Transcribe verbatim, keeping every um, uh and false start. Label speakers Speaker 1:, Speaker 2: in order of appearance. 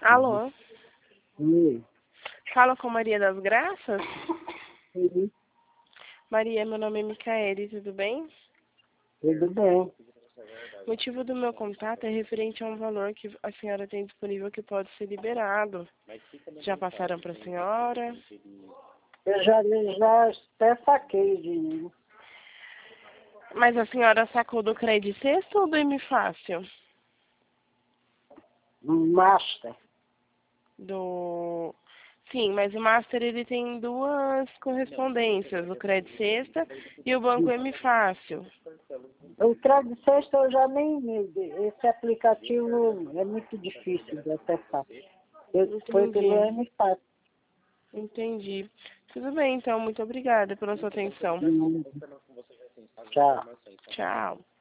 Speaker 1: Alô?
Speaker 2: Oi.
Speaker 1: Fala com Maria das Graças?
Speaker 2: Uhum.
Speaker 1: Maria, meu nome é Micaele, tudo bem?
Speaker 2: Tudo bem.
Speaker 1: O motivo do meu contato é referente a um valor que a senhora tem disponível que pode ser liberado. Já passaram para a senhora?
Speaker 2: Eu já, já até saquei o dinheiro.
Speaker 1: Mas a senhora sacou do Crédito Sexto ou do M Fácil?
Speaker 2: No Master.
Speaker 1: Do... Sim, mas o Master ele tem duas correspondências, o Crédito Sexta e o Banco M Fácil.
Speaker 2: O Crédito Sexta eu já nem... Esse aplicativo é muito difícil de acessar. Eu, foi pelo
Speaker 1: Entendi.
Speaker 2: M Fácil.
Speaker 1: Entendi. Tudo bem, então. Muito obrigada pela sua atenção.
Speaker 2: Hum. Tchau.
Speaker 1: Tchau.